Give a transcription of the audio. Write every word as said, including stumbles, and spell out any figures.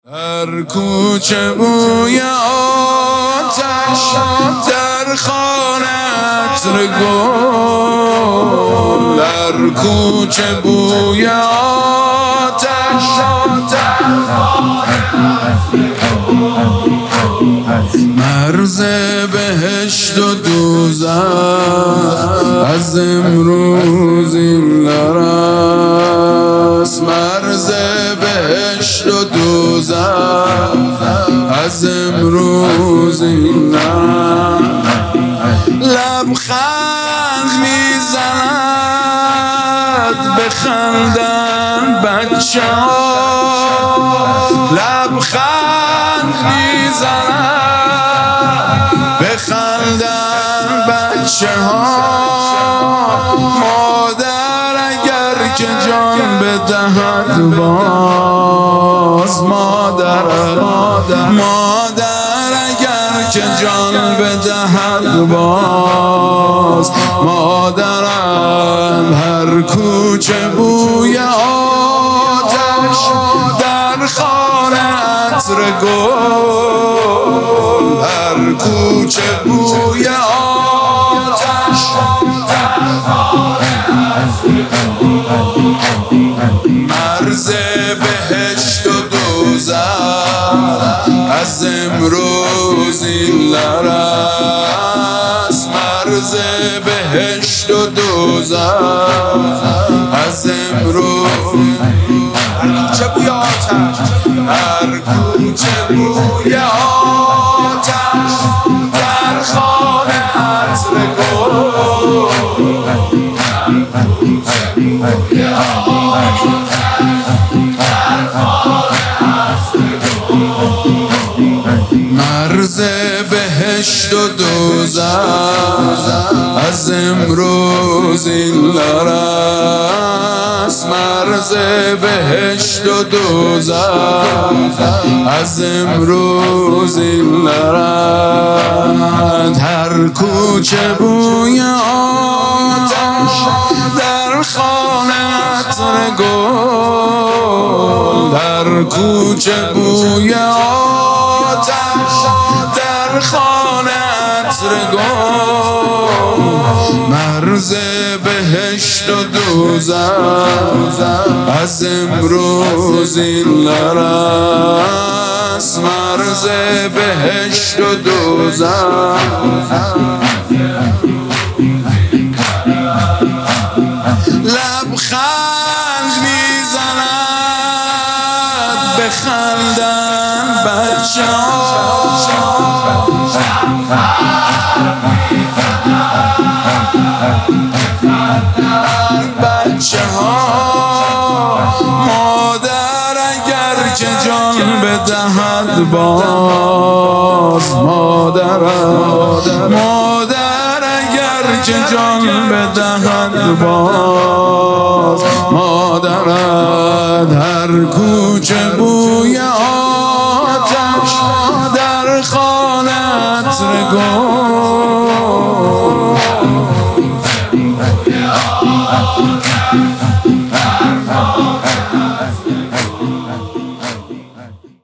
در کوچه بوی آتش، در خانه عطر گل. در کوچه بوی آتش، در خانه عطر گل. مرز بهشت و دوزخ از امروز این لرست. مرز بهشت و دوزخ از امروز این لرست. لبخند میزند بخندن بچه ها، لبخند میزند بخندن بچه ها. مادر اگر که جان بدهد باز، مادر مادر اگر که جان بدهد باز، مادرم. هر کوچه بوی آتش، در خانه عطر گل. هر کوچه بوی آتش، در خانه عطر گل. مرز بهشت و دوزخ از امروز این لرست. مرز بهشت و دوزخ از امروز. هر کوچه بوی آتش، هر کوچه بوی آتش، در خانه عطر گل. هر کوچه بوی آتش، در خانه عطر گل. مرز بهشت و دوزخ از امروز این لرست. مرز بهشت و دوزخ از امروز این لرست. هر کوچه بوی آتش، در خانه عطر گل. در کوچه بوی آتش، در خانه عطر گل. مرز بهشت و دوزخ از امروز این لرست. مرز بهشت و دوزخ. لبخند میزند بخندن بچه ها، بچه ها. مادر اگر که جان بدهد باز، مادر مادر اگر که جان بدهد باز، مادرت. هر کوچه بوی آتش، در خانه عطر گل.